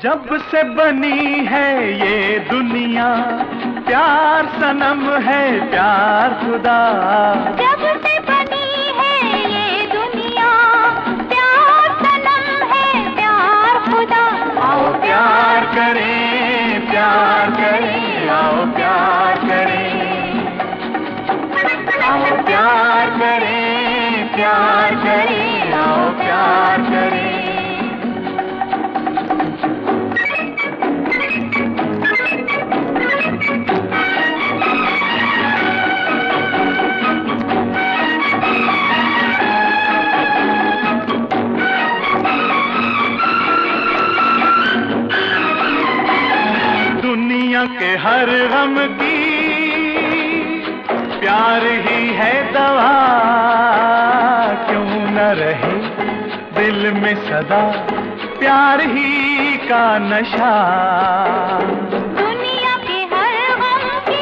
जब से बनी है ये दुनिया, प्यार सनम है प्यार खुदा। जब से बनी है ये दुनिया, प्यार सनम है प्यार खुदा। आओ प्यार करें, प्यार करें, आओ प्यार करें, आओ प्यार करें, प्यार करें, आओ प्यार करें। दुनिया के हर गम की प्यार ही है दवा, क्यों न रहे दिल में सदा प्यार ही का नशा। दुनिया के हर गम की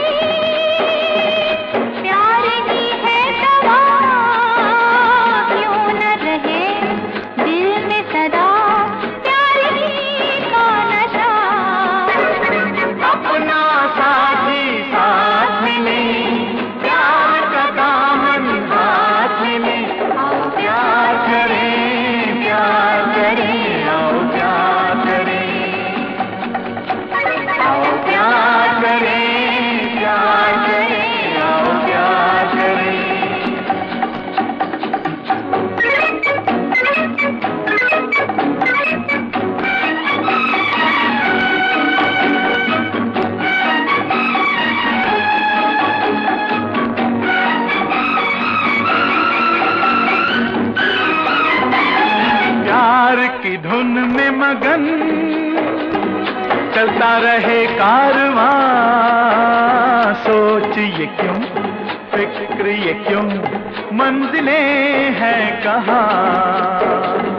प्यार ही है दवा, क्यों न रहे दिल में सदा प्यार ही का नशा। अपना साथी साथ में, प्यार का दामन हाथ में, आओ प्यार करें, प्यार करें, आओ प्यार करें, आओ प्यार करें, प्यार करें, आओ प्यार करें। प्यार की धुन में मगन चलता रहे कारवां, सोच ये क्यों, फिक्र ये क्यों, मंजिलें हैं कहाँ।